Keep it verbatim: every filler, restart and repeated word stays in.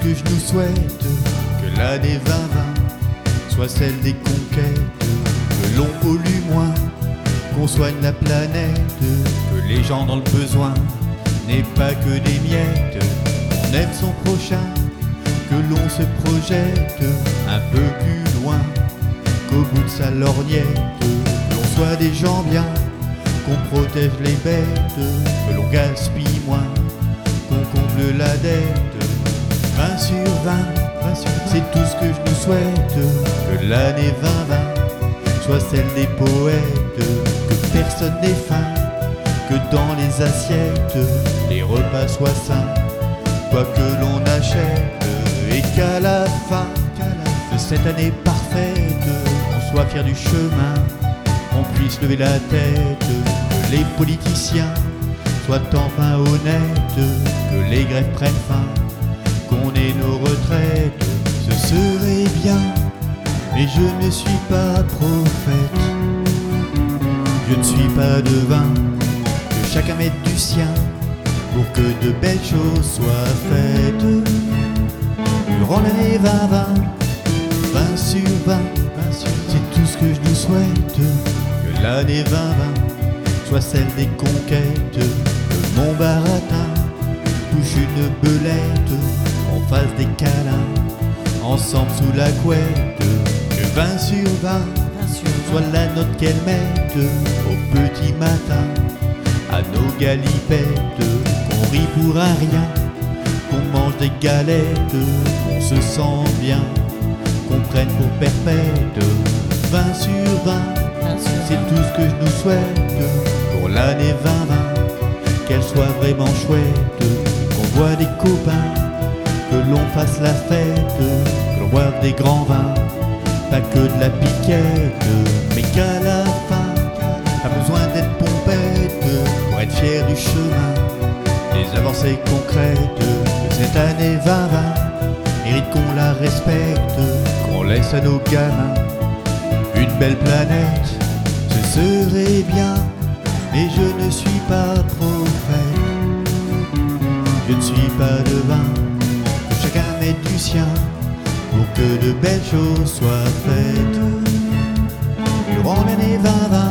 que je nous souhaite, que l'année vingt vingt soit celle des conquêtes, que l'on pollue moins, qu'on soigne la planète, que les gens dans le besoin n'aient pas que des miettes. On aime son prochain, que l'on se projette un peu plus loin qu'au bout de sa lorgnette, que l'on soit des gens bien, qu'on protège les bêtes, que l'on gaspille moins, qu'on comble la dette. vingt sur vingt, c'est tout ce que je nous souhaite, que l'année vingt vingt soit celle des poètes, que personne n'ait faim, que dans les assiettes les repas soient sains, quoi que l'on achète, et qu'à la fin de cette année parfaite, on soit fier du chemin, on puisse lever la tête, que les politiciens soient enfin honnêtes, que les grèves prennent fin, qu'on ait nos retraites. Ce serait bien, mais je ne suis pas prophète, je ne suis pas devin, que chacun mette du sien pour que de belles choses soient faites. Durant l'année vingt vingt, vingt sur vingt, c'est tout ce que je nous souhaite, que l'année vingt vingt soit celle des conquêtes, que mon baratin touche une belette, on fasse des câlins ensemble sous la couette, que vingt sur vingt soit la note qu'elle mette au petit matin à nos galipettes, qu'on rit pour un rien, qu'on mange des galettes, qu'on se sent bien, qu'on prenne pour perpète. vingt sur vingt, c'est tout ce que je nous souhaite, pour l'année vingt vingt, qu'elle soit vraiment chouette, qu'on voit des copains, que l'on fasse la fête, que l'on boive des grands vins, pas que de la piquette, mais qu'à la fin, pas besoin d'être pompette pour être fier du chemin, des avancées concrètes, que cette année vingt vingt mérite qu'on la respecte, qu'on laisse à nos gamins une belle planète. Ce serait bien, mais je ne suis pas prophète, je ne suis pas devin, que chacun mette du sien pour que de belles choses soient faites. Durant l'année vingt vingt,